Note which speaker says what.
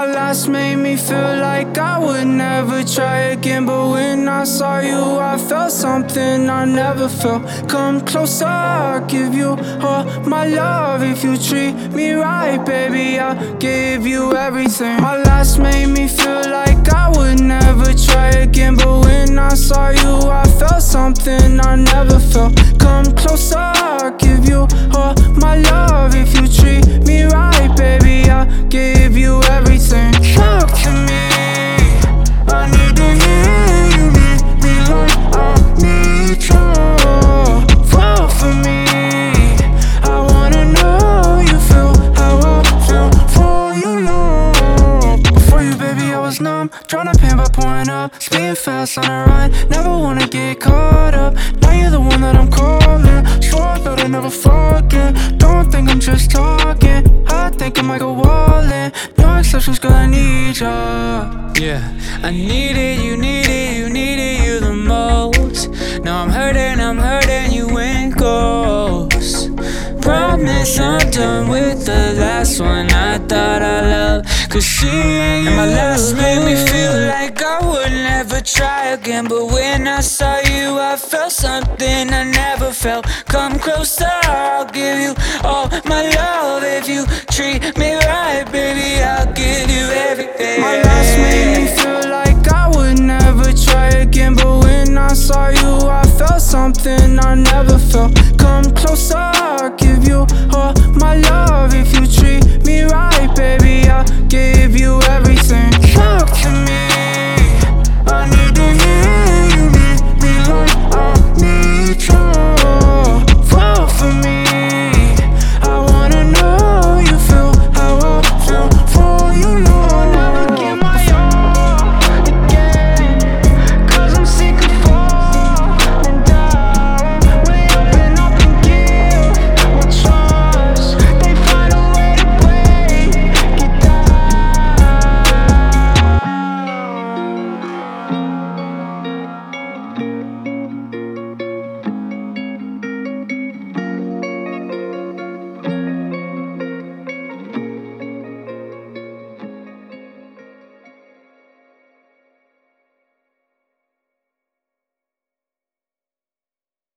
Speaker 1: My last made me feel like I would never try again, but when I saw you, I felt something I never felt. Come closer, I'll give you all my love. If you treat me right, baby, I'll give you everything. My last made me feel like I would never try again, but when I saw you, I felt something I never felt. Come closer, I'll give you all my love. If you treat me right, baby, I'll give you everything. Talk to me, I need to hear you need me like I need you. Fall for me, I wanna know you feel how I feel for you, love. Before you, baby, I was numb, tryna pain by pouring up, speeding fast on a run, never wanna get caught up. Now you're the one that I'm calling, swore that I'd never forget. Don't think I'm just talking, I think I might go all in. No exceptions, girl, I need ya.
Speaker 2: Yeah, I need it, you need it, you need it, you the most. Now I'm hurting, you ain't ghost. Promise I'm done with the last one I thought I loved, cause she ain't you. And my last made me feel like I would never try again, but when I saw you, I felt something I never felt. Come closer, I'll give you all my love. If you treat me right, baby, I'll give you